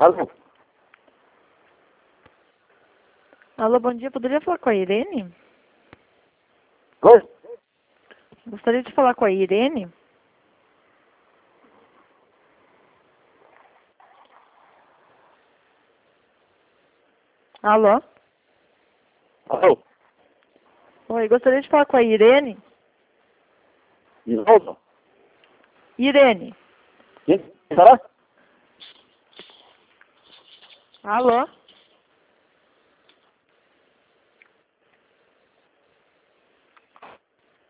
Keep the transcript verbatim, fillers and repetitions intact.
Alô? Alô, bom dia. Poderia falar com a Irene? Oi? Gostaria de falar com a Irene? Alô? Alô? Oi, gostaria de falar com a Irene? Isolda? Irene? Quem será? Alô?